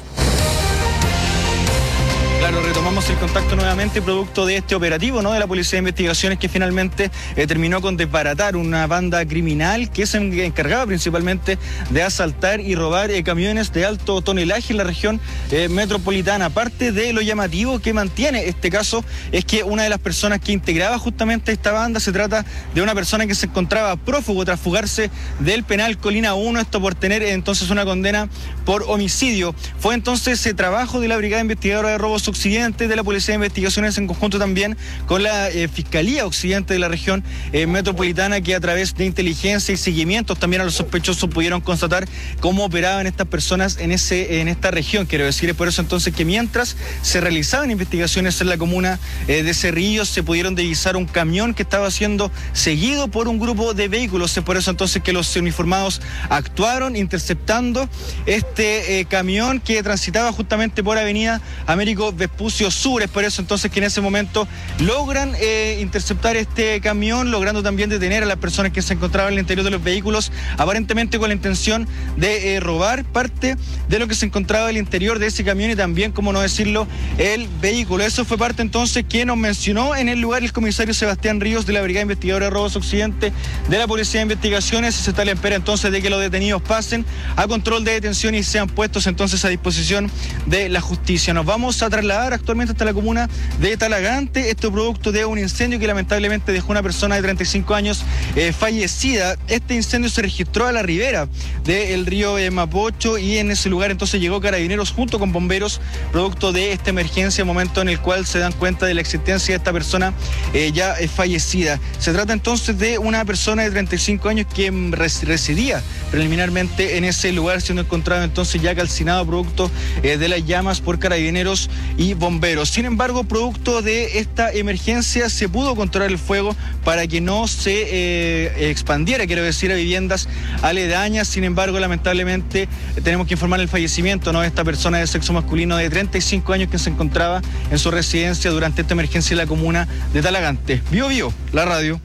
Claro, retomamos el contacto nuevamente producto de este operativo, ¿no?, de la Policía de Investigaciones que finalmente eh, terminó con desbaratar una banda criminal que se encargaba principalmente de asaltar y robar eh, camiones de alto tonelaje en la región eh, metropolitana. Parte de lo llamativo que mantiene este caso es que una de las personas que integraba justamente esta banda se trata de una persona que se encontraba prófugo tras fugarse del penal Colina uno, esto por tener eh, entonces una condena por homicidio. Fue entonces ese trabajo de la Brigada Investigadora de Robos Occidente de la Policía de Investigaciones en conjunto también con la eh, Fiscalía Occidente de la región eh, metropolitana que a través de inteligencia y seguimientos también a los sospechosos pudieron constatar cómo operaban estas personas en ese en esta región. Quiero decir, es por eso entonces que mientras se realizaban investigaciones en la comuna eh, de Cerrillos se pudieron divisar un camión que estaba siendo seguido por un grupo de vehículos. Es por eso entonces que los uniformados actuaron interceptando este eh, camión que transitaba justamente por Avenida Américo Vespucio Sur. Es por eso entonces que en ese momento logran eh, interceptar este camión, logrando también detener a las personas que se encontraban en el interior de los vehículos, aparentemente con la intención de eh, robar parte de lo que se encontraba en el interior de ese camión y también, como no decirlo, el vehículo. Eso fue parte entonces que nos mencionó en el lugar el comisario Sebastián Ríos de la Brigada Investigadora de Robos Occidente de la Policía de Investigaciones. Se está a la espera entonces de que los detenidos pasen a control de detención y sean puestos entonces a disposición de la justicia. Nos vamos a trasladar actualmente hasta la comuna de Talagante, esto producto de un incendio que lamentablemente dejó una persona de treinta y cinco años eh, fallecida. Este incendio se registró a la ribera del río eh, Mapocho y en ese lugar entonces llegó Carabineros junto con bomberos producto de esta emergencia, momento en el cual se dan cuenta de la existencia de esta persona eh, ya eh, fallecida. Se trata entonces de una persona de treinta y cinco años que res residía preliminarmente en ese lugar, siendo encontrado entonces ya calcinado producto eh, de las llamas por Carabineros y bomberos. Sin embargo, producto de esta emergencia se pudo controlar el fuego para que no se eh, expandiera, quiero decir, a viviendas aledañas. Sin embargo, lamentablemente tenemos que informar el fallecimiento, ¿no?, de esta persona de sexo masculino de treinta y cinco años que se encontraba en su residencia durante esta emergencia en la comuna de Talagante. Bio Bio, la radio.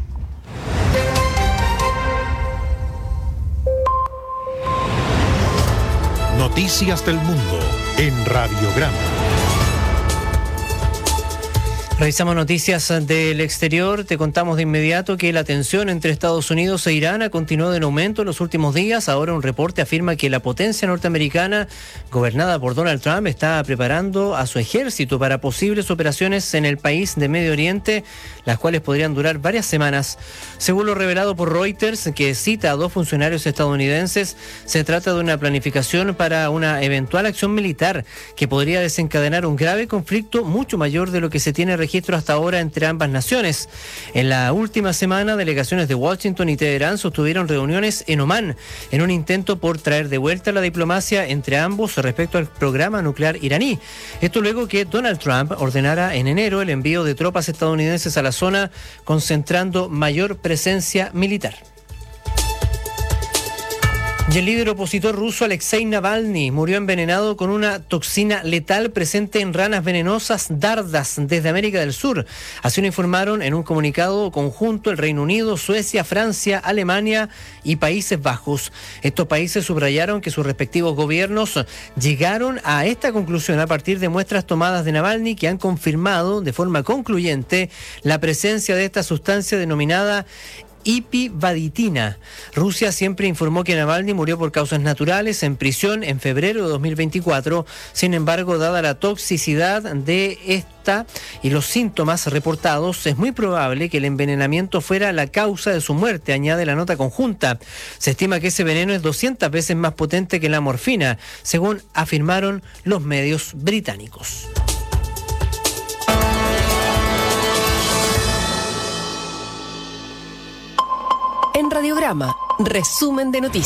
Noticias del mundo en Radiograma. Revisamos noticias del exterior. Te contamos de inmediato que la tensión entre Estados Unidos e Irán ha continuado en aumento en los últimos días. Ahora un reporte afirma que la potencia norteamericana, gobernada por Donald Trump, está preparando a su ejército para posibles operaciones en el país de Medio Oriente, las cuales podrían durar varias semanas. Según lo revelado por Reuters, que cita a dos funcionarios estadounidenses, se trata de una planificación para una eventual acción militar que podría desencadenar un grave conflicto mucho mayor de lo que se tiene registro hasta ahora entre ambas naciones. En la última semana, delegaciones de Washington y Teherán sostuvieron reuniones en Omán en un intento por traer de vuelta la diplomacia entre ambos respecto al programa nuclear iraní. Esto luego que Donald Trump ordenara en enero el envío de tropas estadounidenses a la zona, concentrando mayor presencia militar. Y el líder opositor ruso Alexei Navalny murió envenenado con una toxina letal presente en ranas venenosas dardas desde América del Sur. Así lo informaron en un comunicado conjunto el Reino Unido, Suecia, Francia, Alemania y Países Bajos. Estos países subrayaron que sus respectivos gobiernos llegaron a esta conclusión a partir de muestras tomadas de Navalny que han confirmado de forma concluyente la presencia de esta sustancia denominada hipivaditina. Rusia siempre informó que Navalny murió por causas naturales en prisión en febrero de dos mil veinticuatro. Sin embargo, dada la toxicidad de esta y los síntomas reportados, es muy probable que el envenenamiento fuera la causa de su muerte, añade la nota conjunta. Se estima que ese veneno es doscientas veces más potente que la morfina, según afirmaron los medios británicos. En Radiograma, resumen de noticias.